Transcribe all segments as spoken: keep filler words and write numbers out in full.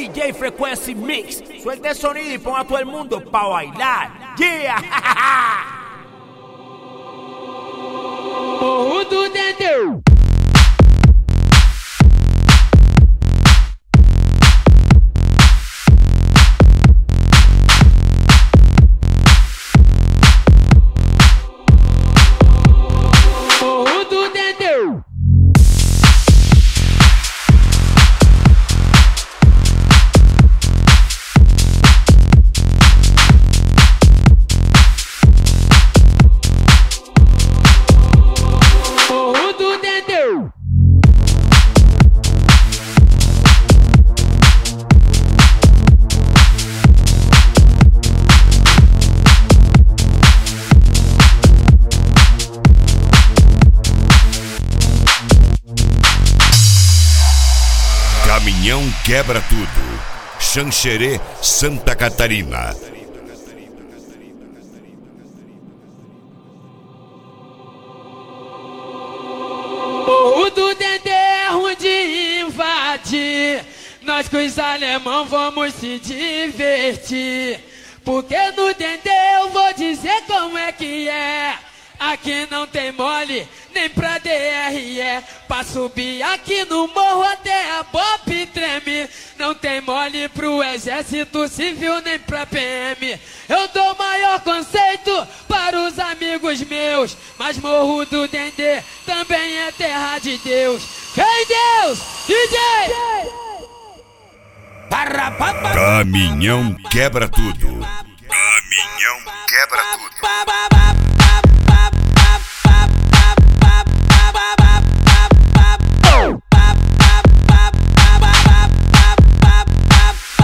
D J Frequency Mix. Suelta el sonido y ponga a todo el mundo pa' bailar. Yeah. Morro do Dendê. Caminhão quebra tudo. Xanxerê, Santa Catarina. Morro do Dendê é ruim de invadir. Nós com os alemão vamos se divertir. Porque no Dendê eu vou dizer como é que é. Aqui não tem mole, nem pra D R E. Pra subir aqui no morro até a Bop treme. Não tem mole pro exército civil, nem pra P M. Eu dou maior conceito para os amigos meus. Mas Morro do Dendê também é terra de Deus. Vem Deus, D J! Caminhão quebra tudo. Caminhão quebra tudo.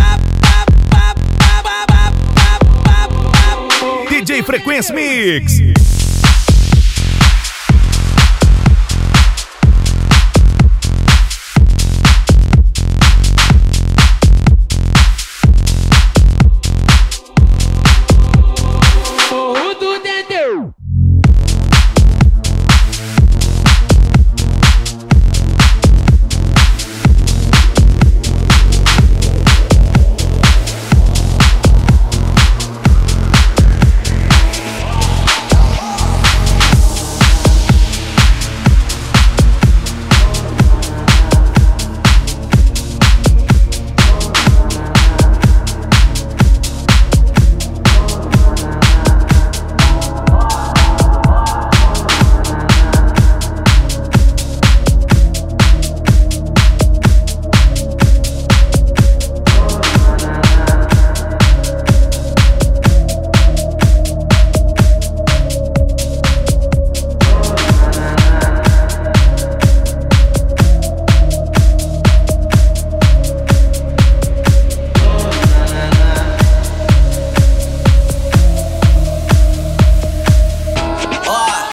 D J Frequency Mix.